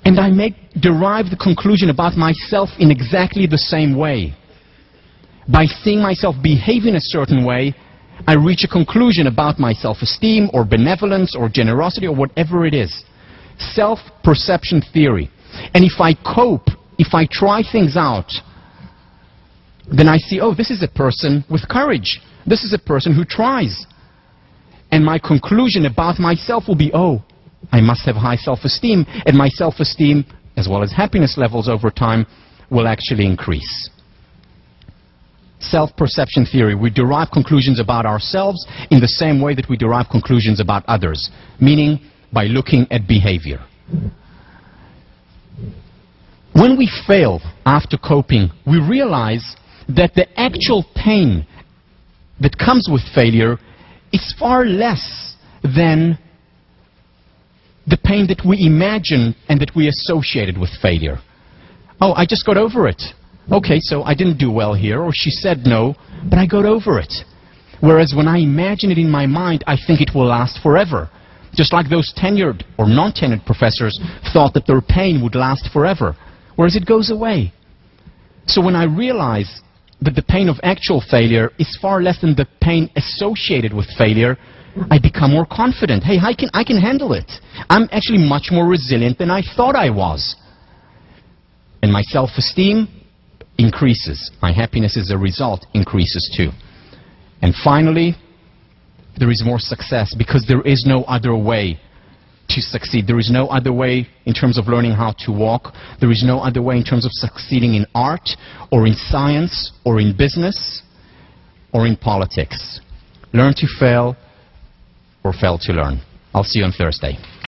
And I derive the conclusion about myself in exactly the same way. By seeing myself behave in a certain way, I reach a conclusion about my self-esteem or benevolence or generosity or whatever it is. Self-perception theory. And if I cope, if I try things out, then I see, oh, this is a person with courage. This is a person who tries. And my conclusion about myself will be, oh, I must have high self-esteem, and my self-esteem, as well as happiness levels over time, will actually increase. Self-perception theory. We derive conclusions about ourselves in the same way that we derive conclusions about others, meaning by looking at behavior. When we fail after coping, we realize that the actual pain that comes with failure is far less than the pain that we imagine and that we associated with failure. Oh, I just got over it. Okay, so I didn't do well here, or she said no, but I got over it. Whereas when I imagine it in my mind, I think it will last forever. Just like those tenured or non-tenured professors thought that their pain would last forever, whereas it goes away. So when I realize that the pain of actual failure is far less than the pain associated with failure, I become more confident. Hey, I can handle it. I'm actually much more resilient than I thought I was. And my self-esteem increases. My happiness as a result increases too. And finally, there is more success because there is no other way to succeed. There is no other way in terms of learning how to walk. There is no other way in terms of succeeding in art or in science or in business or in politics. Learn to fail or fail to learn. I'll see you on Thursday.